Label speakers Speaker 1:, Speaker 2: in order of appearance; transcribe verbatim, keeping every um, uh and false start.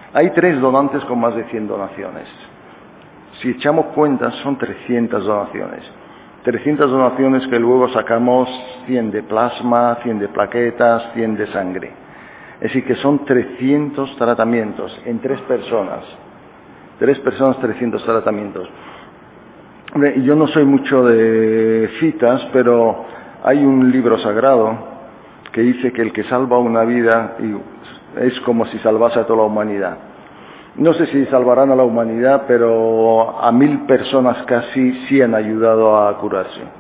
Speaker 1: Hay tres donantes con más de cien donaciones. Si echamos cuentas, son trescientas donaciones. trescientas donaciones que luego sacamos cien de plasma, cien de plaquetas, cien de sangre. Es decir, que son trescientos tratamientos en tres personas. Tres personas, trescientos tratamientos. Hombre, yo no soy mucho de citas, pero hay un libro sagrado que dice que el que salva una vida es como si salvase a toda la humanidad. No sé si salvarán a la humanidad, pero a mil personas casi sí han ayudado a curarse.